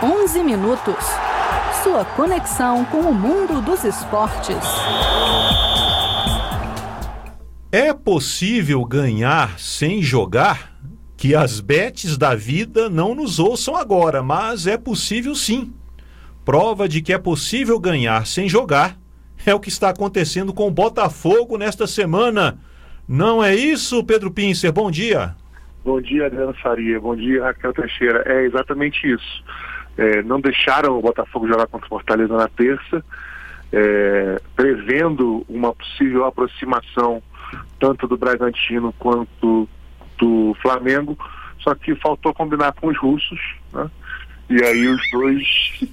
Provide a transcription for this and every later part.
11 minutos. Sua conexão com o mundo dos esportes. É possível ganhar sem jogar? Que as bets da vida não nos ouçam agora, mas é possível sim. Prova de que é possível ganhar sem jogar é o que está acontecendo com o Botafogo nesta semana. Não é isso, Pedro Pincer? Bom dia. Bom dia, Adriano Faria. Bom dia, Raquel Teixeira. É exatamente isso. Não deixaram o Botafogo jogar contra o Fortaleza na terça, prevendo uma possível aproximação tanto do Bragantino quanto do Flamengo, só que faltou combinar com os russos, né? E aí os dois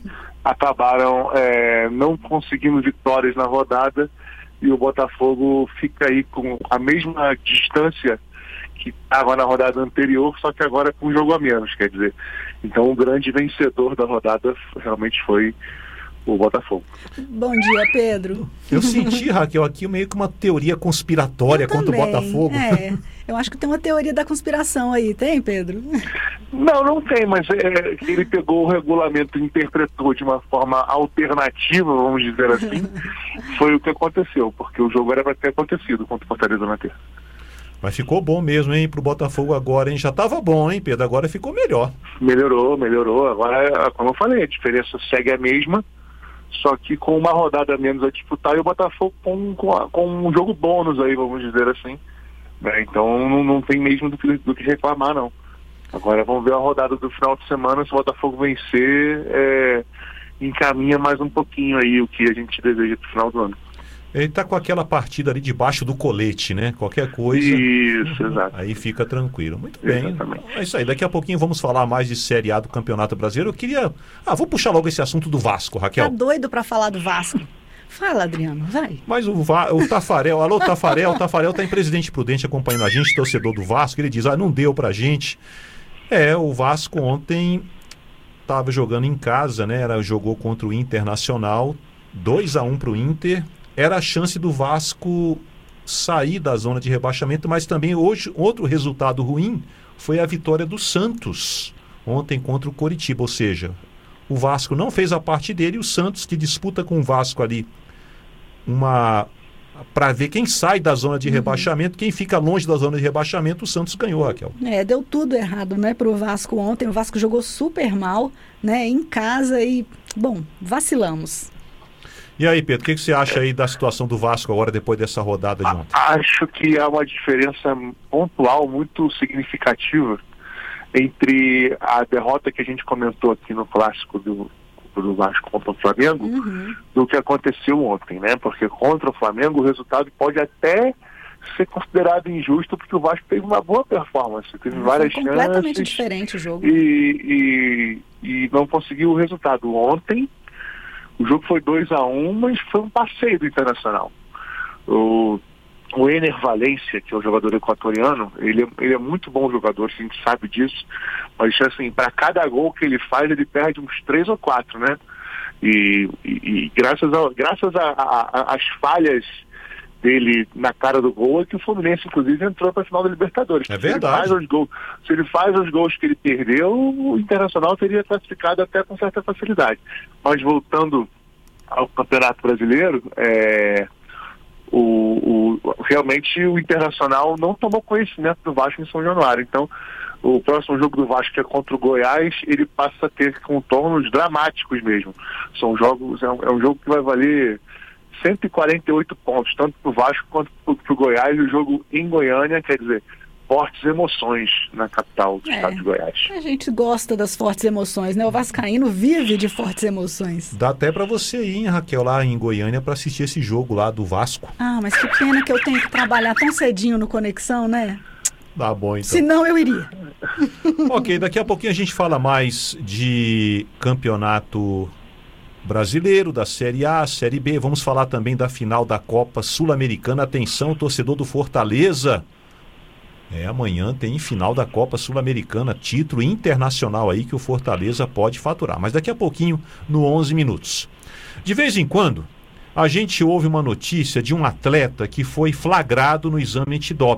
acabaram não conseguindo vitórias na rodada, e o Botafogo fica aí com a mesma distância que estava na rodada anterior, só que agora com um jogo a menos, quer dizer. Então o grande vencedor da rodada realmente foi o Botafogo. Bom dia, Pedro. Eu senti, Raquel, aqui meio que uma teoria conspiratória contra o Botafogo. Eu acho que tem uma teoria da conspiração aí, tem, Pedro? Não tem, mas ele pegou o regulamento e interpretou de uma forma alternativa, vamos dizer assim, foi o que aconteceu, porque o jogo era para ter acontecido contra o Fortaleza na terça. Mas ficou bom mesmo, hein, pro Botafogo agora, hein? Já tava bom, hein, Pedro? Agora ficou melhor. Melhorou. Agora, como eu falei, a diferença segue a mesma, só que com uma rodada a menos a disputar, e o Botafogo com um jogo bônus aí, vamos dizer assim, né? Então não tem mesmo do que reclamar, não. Agora vamos ver a rodada do final de semana. Se o Botafogo vencer, encaminha mais um pouquinho aí o que a gente deseja pro final do ano. Ele tá com aquela partida ali debaixo do colete, né? Qualquer coisa. Isso, exato. Aí fica tranquilo. Muito bem. Exatamente. É isso aí. Daqui a pouquinho vamos falar mais de Série A do Campeonato Brasileiro. Eu queria... vou puxar logo esse assunto do Vasco, Raquel. Tá doido pra falar do Vasco? Fala, Adriano, vai. Mas o Tafarel, alô Tafarel, o Tafarel tá em Presidente Prudente acompanhando a gente, torcedor do Vasco. Ele diz, não deu pra gente. O Vasco ontem tava jogando em casa, né? Jogou contra o Internacional, 2-1 pro Inter. Era a chance do Vasco sair da zona de rebaixamento, mas também hoje outro resultado ruim foi a vitória do Santos ontem contra o Coritiba, ou seja, o Vasco não fez a parte dele e o Santos, que disputa com o Vasco ali para ver quem sai da zona de rebaixamento, quem fica longe da zona de rebaixamento, o Santos ganhou, Raquel. Deu tudo errado, né, pro Vasco ontem. O Vasco jogou super mal, né, em casa e, vacilamos. E aí, Pedro, o que você acha aí da situação do Vasco agora, depois dessa rodada de ontem? Acho que há uma diferença pontual muito significativa entre a derrota que a gente comentou aqui no clássico do Vasco contra o Flamengo, do que aconteceu ontem, né? Porque contra o Flamengo o resultado pode até ser considerado injusto, porque o Vasco teve uma boa performance, teve várias chances. Completamente diferente o jogo. E não conseguiu o resultado. Ontem o jogo foi 2-1, mas foi um passeio do Internacional. O Ener Valencia, que é o jogador equatoriano, ele é muito bom jogador, a gente sabe disso, mas assim, para cada gol que ele faz, ele perde uns 3 ou 4, né? E graças às falhas dele na cara do gol, é que o Fluminense, inclusive, entrou para a final da Libertadores. É verdade. Se ele faz os gols que ele perdeu, o Internacional teria classificado até com certa facilidade. Mas voltando ao Campeonato Brasileiro, realmente o Internacional não tomou conhecimento do Vasco em São Januário. Então, o próximo jogo do Vasco, que é contra o Goiás, ele passa a ter contornos dramáticos mesmo. São jogos, é um jogo que vai valer 148 pontos, tanto para o Vasco quanto para o Goiás. O jogo em Goiânia, quer dizer, fortes emoções na capital do estado de Goiás. A gente gosta das fortes emoções, né? O vascaíno vive de fortes emoções. Dá até para você ir, Raquel, lá em Goiânia para assistir esse jogo lá do Vasco. Mas que pena que eu tenho que trabalhar tão cedinho no Conexão, né? Tá bom, então. Senão eu iria. Ok, daqui a pouquinho a gente fala mais de campeonato brasileiro, da Série A, Série B. Vamos falar também da final da Copa Sul-Americana. Atenção, torcedor do Fortaleza. Amanhã tem final da Copa Sul-Americana, título internacional aí que o Fortaleza pode faturar. Mas daqui a pouquinho, no 11 minutos. De vez em quando, a gente ouve uma notícia de um atleta que foi flagrado no exame antidoping.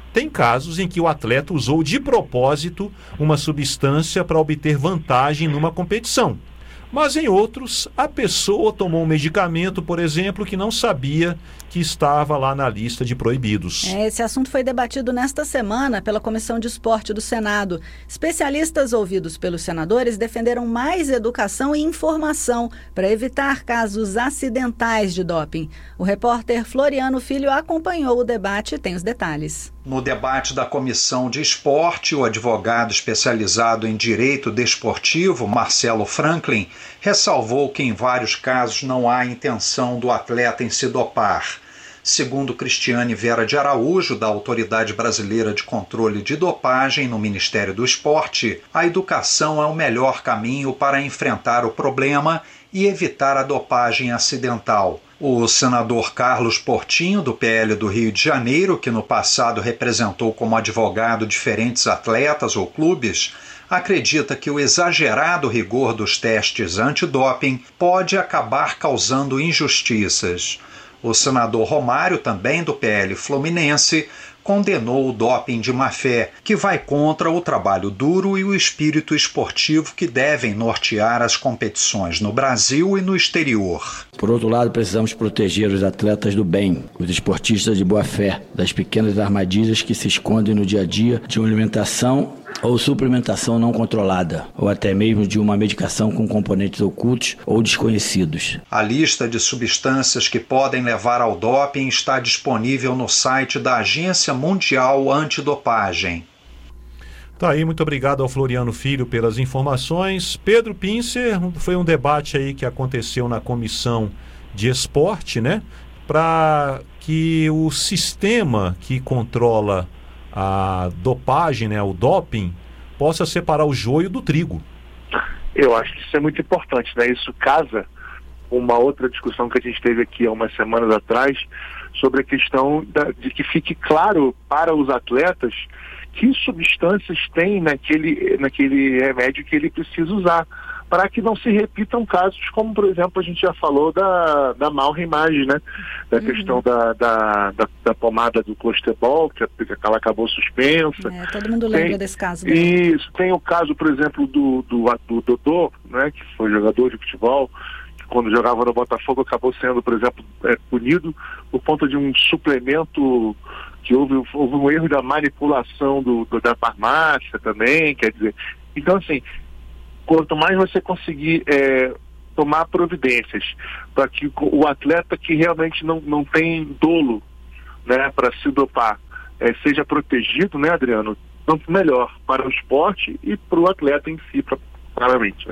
Tem casos em que o atleta usou de propósito uma substância para obter vantagem numa competição. Mas em outros, a pessoa tomou um medicamento, por exemplo, que não sabia que estava lá na lista de proibidos. Esse assunto foi debatido nesta semana pela Comissão de Esporte do Senado. Especialistas ouvidos pelos senadores defenderam mais educação e informação para evitar casos acidentais de doping. O repórter Floriano Filho acompanhou o debate e tem os detalhes. No debate da Comissão de Esporte, o advogado especializado em direito desportivo, Marcelo Franklin, ressalvou que em vários casos não há intenção do atleta em se dopar. Segundo Cristiane Vera de Araújo, da Autoridade Brasileira de Controle de Dopagem no Ministério do Esporte, a educação é o melhor caminho para enfrentar o problema e evitar a dopagem acidental. O senador Carlos Portinho, do PL do Rio de Janeiro, que no passado representou como advogado diferentes atletas ou clubes, acredita que o exagerado rigor dos testes antidoping pode acabar causando injustiças. O senador Romário, também do PL Fluminense, condenou o doping de má-fé, que vai contra o trabalho duro e o espírito esportivo que devem nortear as competições no Brasil e no exterior. Por outro lado, precisamos proteger os atletas do bem, os esportistas de boa-fé, das pequenas armadilhas que se escondem no dia a dia de uma alimentação ou suplementação não controlada, ou até mesmo de uma medicação com componentes ocultos ou desconhecidos. A lista de substâncias que podem levar ao doping está disponível no site da Agência Mundial Antidopagem. Tá aí, muito obrigado ao Floriano Filho pelas informações. Pedro Pincer, foi um debate aí que aconteceu na Comissão de Esporte, né? Para que o sistema que controla a dopagem, né, o doping, possa separar o joio do trigo. Eu acho que isso é muito importante, né? Isso casa com uma outra discussão que a gente teve aqui há umas semanas atrás sobre a questão de que fique claro para os atletas que substâncias tem naquele remédio que ele precisa usar, para que não se repitam casos como, por exemplo, a gente já falou da Malrimage, né? Da questão da pomada do Clostebol, que ela acabou suspensa. Todo mundo lembra desse caso. Isso, tem o caso, por exemplo, do Dodô, né? Que foi jogador de futebol, que quando jogava no Botafogo acabou sendo, por exemplo, punido por conta de um suplemento que houve um erro da manipulação da farmácia também, quer dizer. Então, assim, quanto mais você conseguir tomar providências para que o atleta que realmente não tem dolo, né, para se dopar, seja protegido, né, Adriano? Tanto melhor para o esporte e para o atleta em si, claramente, né?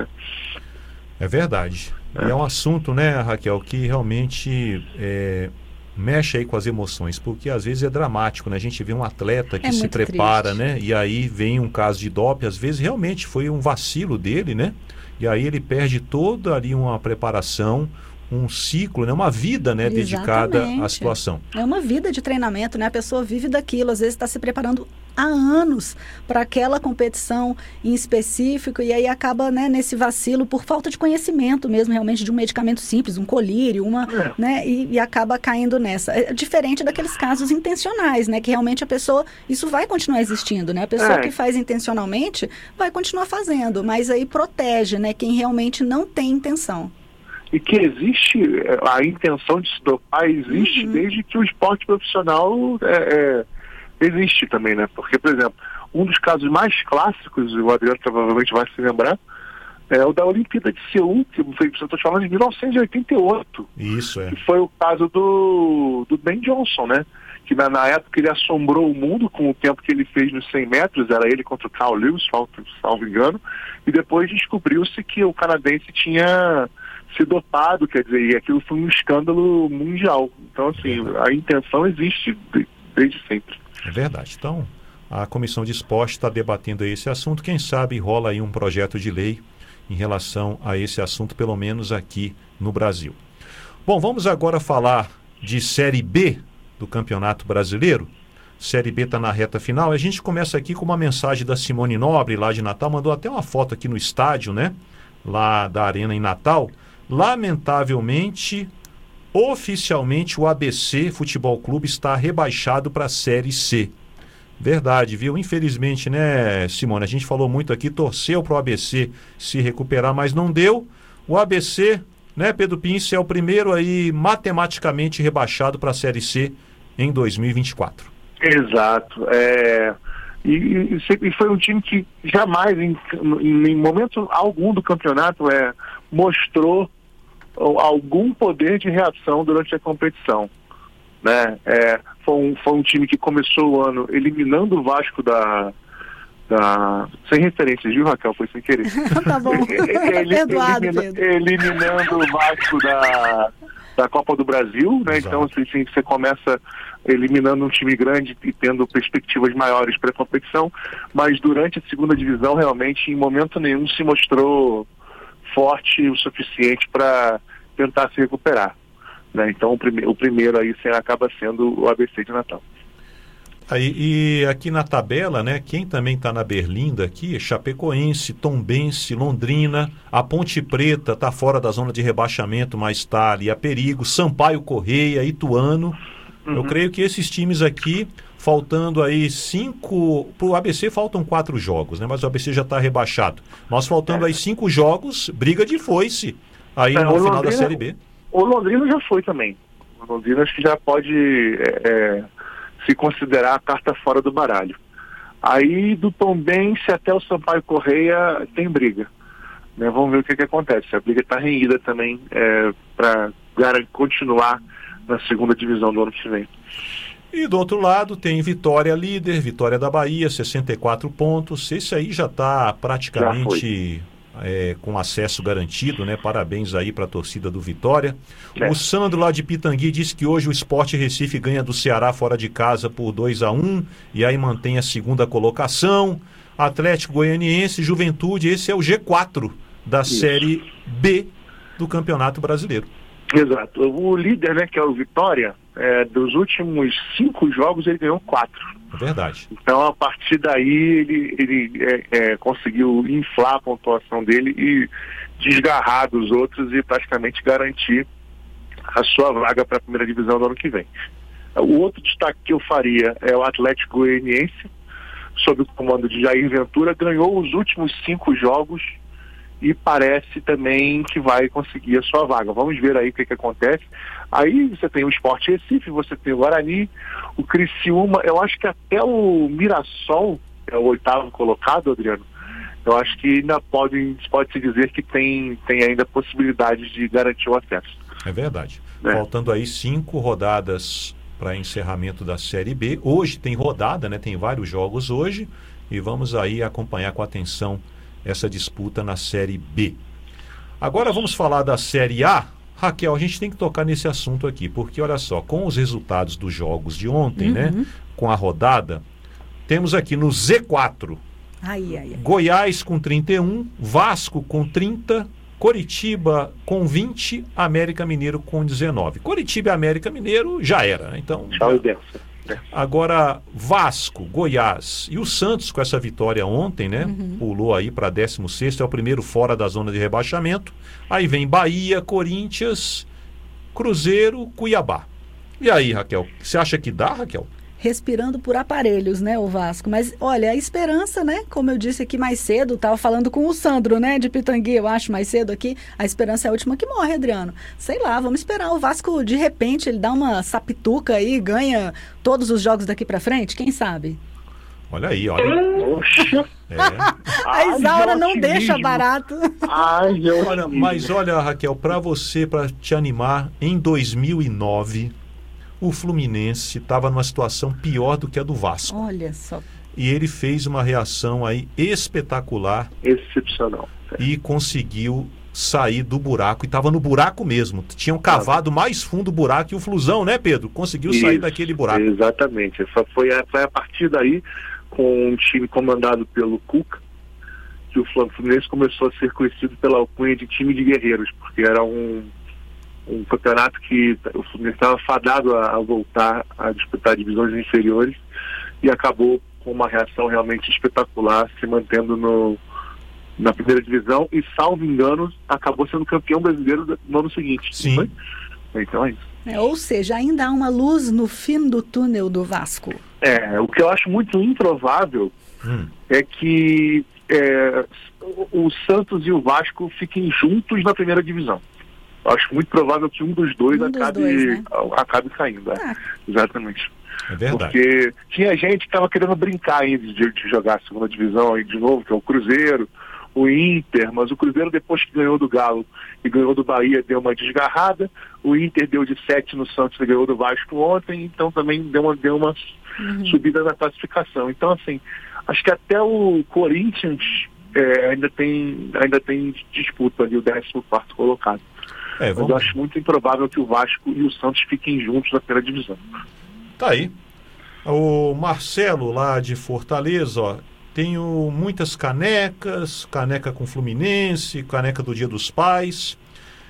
É verdade. E é um assunto, né, Raquel, que realmente mexe aí com as emoções, porque às vezes é dramático, né? A gente vê um atleta que se prepara, triste, né? E aí vem um caso de doping, às vezes realmente foi um vacilo dele, né? E aí ele perde toda ali uma preparação, um ciclo, né? Uma vida, né? Dedicada à situação. É uma vida de treinamento, né? A pessoa vive daquilo, às vezes está se preparando há anos para aquela competição em específico e aí acaba, né, nesse vacilo por falta de conhecimento mesmo, realmente, de um medicamento simples, um colírio, né, e acaba caindo nessa. É diferente daqueles casos intencionais, né, que realmente a pessoa, isso vai continuar existindo, né, a pessoa que faz intencionalmente vai continuar fazendo, mas aí protege, né, quem realmente não tem intenção. E que existe, a intenção de se dopar existe desde que o esporte profissional existe também, né? Porque, por exemplo, um dos casos mais clássicos, o Adriano provavelmente vai se lembrar, é o da Olimpíada de Seul, que eu estou falando de 1988. Isso, que foi o caso do Ben Johnson, né? Que na época ele assombrou o mundo com o tempo que ele fez nos 100 metros, era ele contra o Carl Lewis, salvo engano, e depois descobriu-se que o canadense tinha se dopado, quer dizer, e aquilo foi um escândalo mundial. Então, assim, a intenção existe desde sempre. É verdade. Então, a Comissão de Esporte está debatendo esse assunto. Quem sabe rola aí um projeto de lei em relação a esse assunto, pelo menos aqui no Brasil. Bom, vamos agora falar de Série B do Campeonato Brasileiro. Série B está na reta final. A gente começa aqui com uma mensagem da Simone Nobre, lá de Natal. Mandou até uma foto aqui no estádio, né? Lá da Arena em Natal. Lamentavelmente, oficialmente, o ABC Futebol Clube está rebaixado para a Série C. Verdade, viu? Infelizmente, né, Simone? A gente falou muito aqui, torceu para o ABC se recuperar, mas não deu. O ABC, né, Pedro Pince, é o primeiro aí matematicamente rebaixado para a Série C em 2024. Exato. E foi um time que jamais, em momento algum do campeonato, mostrou algum poder de reação durante a competição. Né? Foi um time que começou o ano eliminando o Vasco sem referências, viu, Raquel? Foi sem querer. Tá bom. Eliminando o Vasco da Copa do Brasil, né? Então, assim, você começa eliminando um time grande e tendo perspectivas maiores para a competição, mas durante a segunda divisão, realmente, em momento nenhum, se mostrou forte o suficiente para tentar se recuperar. Né? Então, o primeiro aí acaba sendo o ABC de Natal. Aí, e aqui na tabela, né, quem também está na berlinda aqui é Chapecoense, Tombense, Londrina, a Ponte Preta está fora da zona de rebaixamento, mas está ali a perigo, Sampaio Correia, Ituano. Eu creio que esses times aqui, faltando aí 5, para o ABC faltam 4 jogos, né, mas o ABC já está rebaixado. Mas faltando aí 5 jogos, briga de foice aí no final Londrina, da Série B. O Londrina já foi também. O Londrina acho que já pode... se considerar a carta fora do baralho. Aí do Tombense até o Sampaio Correia tem briga. Né? Vamos ver o que acontece. A briga está renhida também para continuar na segunda divisão do ano que vem. E do outro lado tem Vitória líder, Vitória da Bahia, 64 pontos. Esse aí já está praticamente... com acesso garantido, né? Parabéns aí para a torcida do Vitória. O Sandro lá de Pitangui disse que hoje o Sport Recife ganha do Ceará fora de casa por 2-1 e aí mantém a segunda colocação. Atlético Goianiense, Juventude, esse é o G4 da Série B do Campeonato Brasileiro. Exato. O líder, né, que é o Vitória, dos últimos 5 jogos ele ganhou 4. É verdade. Então, a partir daí, ele conseguiu inflar a pontuação dele e desgarrar dos outros e praticamente garantir a sua vaga para a primeira divisão do ano que vem. O outro destaque que eu faria é o Atlético Goianiense, sob o comando de Jair Ventura, ganhou os últimos 5 jogos e parece também que vai conseguir a sua vaga. Vamos ver aí o que acontece. Aí você tem o Sport Recife, você tem o Guarani, o Criciúma, eu acho que até o Mirassol é o 8º colocado, Adriano. Eu acho que ainda pode-se dizer que tem ainda possibilidades de garantir o acesso. É verdade. Faltando aí 5 rodadas para encerramento da Série B. Hoje tem rodada, né? Tem vários jogos hoje e vamos aí acompanhar com atenção essa disputa na Série B. Agora vamos falar da Série A. Raquel, a gente tem que tocar nesse assunto aqui, porque olha só, com os resultados dos jogos de ontem, né, com a rodada, temos aqui no Z4, Goiás com 31, Vasco com 30, Coritiba com 20, América Mineiro com 19. Coritiba e América Mineiro já era, né? Então... Agora, Vasco, Goiás e o Santos com essa vitória ontem, né? Pulou aí para 16º, é o primeiro fora da zona de rebaixamento. Aí vem Bahia, Corinthians, Cruzeiro, Cuiabá. E aí, Raquel, você acha que dá, Raquel? Respirando por aparelhos, né, o Vasco. Mas, olha, a esperança, né, como eu disse aqui mais cedo, estava falando com o Sandro, né, de Pitangui, eu acho, mais cedo aqui, a esperança é a última que morre, Adriano. Sei lá, vamos esperar. O Vasco, de repente, ele dá uma sapituca aí e ganha todos os jogos daqui para frente, quem sabe? Olha aí, olha. A Isaura não deixa barato. Mas olha, Raquel, para te animar, em 2009... o Fluminense estava numa situação pior do que a do Vasco. Olha só. E ele fez uma reação aí espetacular. Excepcional. E conseguiu sair do buraco. E estava no buraco mesmo. Tinham cavado mais fundo o buraco que o Flusão, né, Pedro? Conseguiu sair daquele buraco. Exatamente. Foi a partir daí, com um time comandado pelo Cuca, que o Fluminense começou a ser conhecido pela alcunha de time de guerreiros, porque era um campeonato que o Fluminense estava fadado a voltar a disputar divisões inferiores e acabou com uma reação realmente espetacular, se mantendo na primeira divisão e, salvo engano, acabou sendo campeão brasileiro no ano seguinte. Sim. Então é isso. Ou seja, ainda há uma luz no fim do túnel do Vasco. O que eu acho muito improvável é que o Santos e o Vasco fiquem juntos na primeira divisão. Eu acho muito provável que um dos dois acabe caindo. Exatamente. É verdade. Porque tinha gente que estava querendo brincar ainda de jogar a segunda divisão aí de novo, que é o Cruzeiro, o Inter, mas o Cruzeiro, depois que ganhou do Galo e ganhou do Bahia, deu uma desgarrada. O Inter deu de 7 no Santos e ganhou do Vasco ontem, então também deu uma subida na classificação. Então, assim, acho que até o Corinthians ainda tem disputa ali, o 14º colocado. Mas eu acho muito improvável que o Vasco e o Santos fiquem juntos na primeira divisão. Tá aí. O Marcelo, lá de Fortaleza, ó. Tenho muitas canecas, caneca com Fluminense, caneca do Dia dos Pais.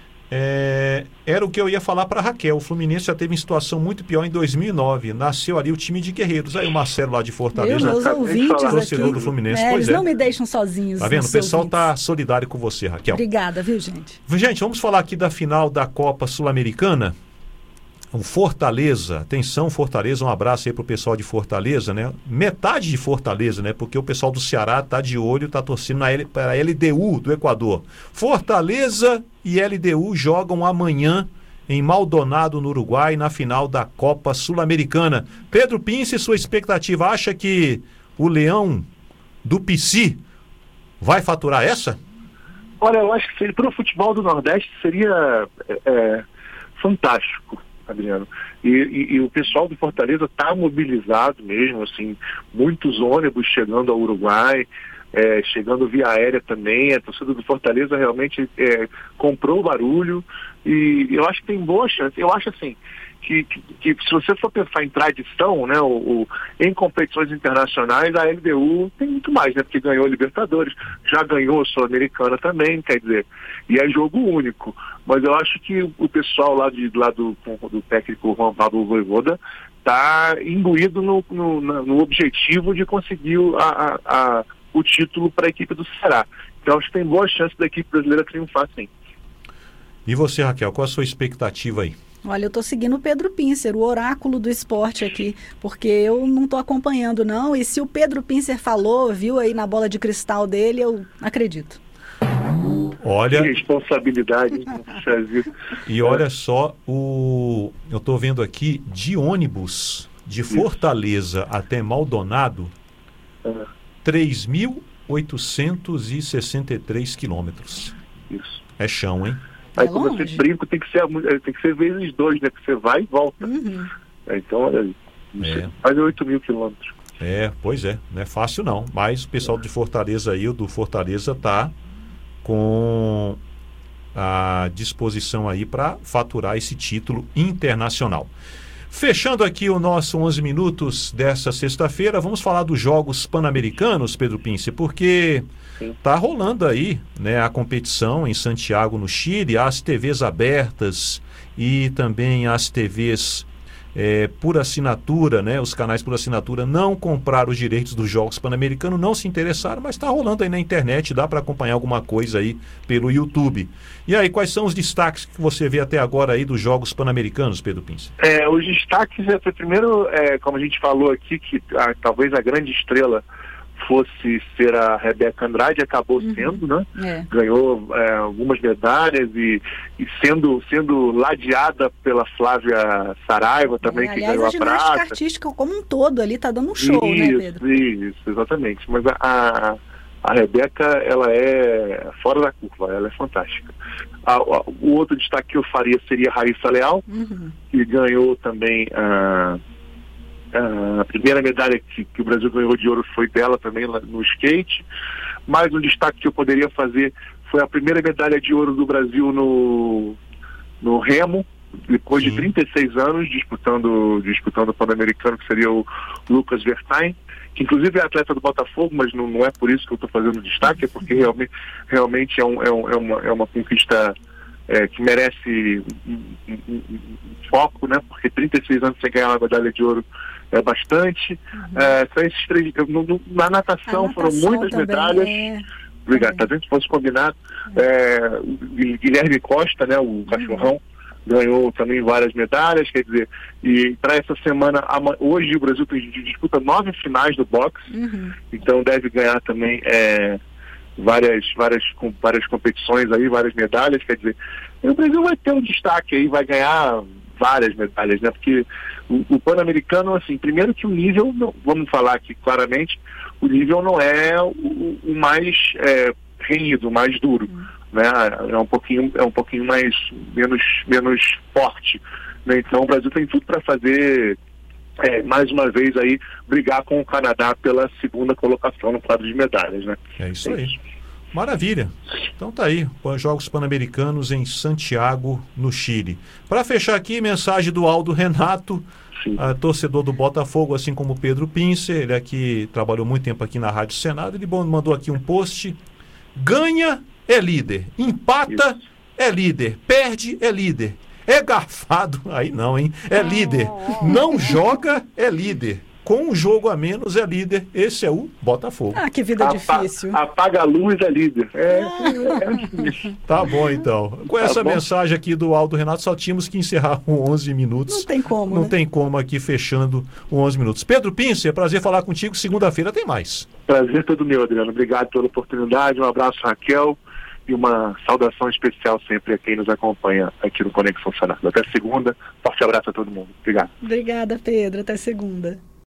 Era o que eu ia falar para Raquel. O Fluminense já teve uma situação muito pior em 2009. Nasceu ali o time de guerreiros. Aí o Marcelo lá de Fortaleza, meus ouvintes torcedor do Fluminense. Eles não me deixam sozinhos. Tá vendo? O pessoal tá solidário com você, Raquel. Obrigada, viu, gente? Gente, vamos falar aqui da final da Copa Sul-Americana. O Fortaleza, atenção Fortaleza, um abraço aí pro pessoal de Fortaleza, né? Metade de Fortaleza, né? Porque o pessoal do Ceará tá de olho, tá torcendo para a LDU do Equador. Fortaleza e LDU jogam amanhã em Maldonado, no Uruguai, na final da Copa Sul-Americana. Pedro Pince, sua expectativa, acha que o Leão do PC vai faturar essa? Olha, eu acho que para o futebol do Nordeste seria fantástico, Adriano. E o pessoal do Fortaleza está mobilizado mesmo, assim, muitos ônibus chegando ao Uruguai, chegando via aérea também. A torcida do Fortaleza realmente comprou o barulho e eu acho que tem boa chance. Eu acho assim que se você for pensar em tradição, né, em competições internacionais, a LDU tem muito mais, né, porque ganhou a Libertadores, já ganhou a Sul-Americana também, quer dizer, e é jogo único. Mas eu acho que o pessoal lá do técnico Juan Pablo Vojvoda está imbuído no objetivo de conseguir o título para a equipe do Ceará. Então acho que tem boa chance da equipe brasileira triunfar, sim. E você, Raquel, qual a sua expectativa aí? Olha, eu estou seguindo o Pedro Pincer, o oráculo do esporte aqui, porque eu não estou acompanhando, não. E se o Pedro Pincer falou, viu aí na bola de cristal dele, eu acredito. Olha, que responsabilidade. E olha só, eu estou vendo aqui de ônibus de Fortaleza até Maldonado, 3.863 quilômetros. Isso. É chão, hein? Aí quando você brinca, tem que ser vezes 2, né? Que você vai e volta. Então, olha aí. Quase 8.000 quilômetros. Pois é. Não é fácil não. Mas o pessoal de Fortaleza aí, o do Fortaleza tá com a disposição aí para faturar esse título internacional. Fechando aqui o nosso 11 minutos dessa sexta-feira, vamos falar dos Jogos Pan-Americanos, Pedro Pince, porque está rolando aí, né, a competição em Santiago, no Chile, as TVs abertas e também as TVs por assinatura, né, os canais por assinatura não compraram os direitos dos Jogos Pan-Americanos, não se interessaram, mas está rolando aí na internet, dá para acompanhar alguma coisa aí pelo YouTube. E aí, quais são os destaques que você vê até agora aí dos Jogos Pan-Americanos, Pedro Pince? Os destaques, primeiro, como a gente falou aqui, que talvez a grande estrela fosse ser a Rebeca Andrade, acabou sendo, né? Ganhou algumas medalhas e sendo ladeada pela Flávia Saraiva também, que ganhou a prata. A ginástica artística como um todo ali tá dando um show, né, Pedro? Isso, exatamente. Mas a Rebeca, ela é fora da curva, ela é fantástica. O outro destaque que eu faria seria a Raíssa Leal, que ganhou também a primeira medalha que o Brasil ganhou de ouro foi dela também lá no skate. Mais um destaque que eu poderia fazer foi a primeira medalha de ouro do Brasil no remo, depois de 36 anos disputando o Pan-Americano, que seria o Lucas Vertain, que inclusive é atleta do Botafogo, mas não é por isso que eu estou fazendo destaque, é porque realmente é uma conquista que merece um foco, né? Porque 36 anos sem ganhar uma medalha de ouro é bastante. São esses três. Na natação foram muitas medalhas. Obrigado. Tá vendo? Se fosse combinado. Guilherme Costa, né? O cachorrão, ganhou também várias medalhas, quer dizer, e para essa semana, hoje o Brasil disputa 9 finais do boxe, então deve ganhar também várias competições aí, várias medalhas, quer dizer, o Brasil vai ter um destaque aí, vai ganhar várias medalhas, né, porque o Pan-Americano, assim, primeiro que o nível, vamos falar aqui claramente, o nível não é o mais renhido, o mais duro, né, é um pouquinho menos forte, né, então o Brasil tem tudo para fazer, mais uma vez aí, brigar com o Canadá pela segunda colocação no quadro de medalhas, né. É isso aí. Maravilha. Então tá aí, os Jogos Pan-Americanos em Santiago, no Chile. Para fechar aqui, mensagem do Aldo Renato, torcedor do Botafogo, assim como o Pedro Pincer, ele aqui trabalhou muito tempo aqui na Rádio Senado, ele mandou aqui um post: ganha é líder, empata é líder, perde é líder, é garfado, aí não, hein? É líder, não joga é líder. Com um jogo a menos é líder, esse é o Botafogo. Ah, que vida difícil. Apaga a luz é líder. Tá bom, então. Com essa mensagem aqui do Aldo Renato, só tínhamos que encerrar com 11 minutos. Não tem como, Não tem como aqui fechando com 11 minutos. Pedro Pincer, é prazer falar contigo. Segunda-feira tem mais. Prazer todo meu, Adriano. Obrigado pela oportunidade. Um abraço, Raquel. E uma saudação especial sempre a quem nos acompanha aqui no Conexão Senado. Até segunda. Forte abraço a todo mundo. Obrigado. Obrigada, Pedro. Até segunda.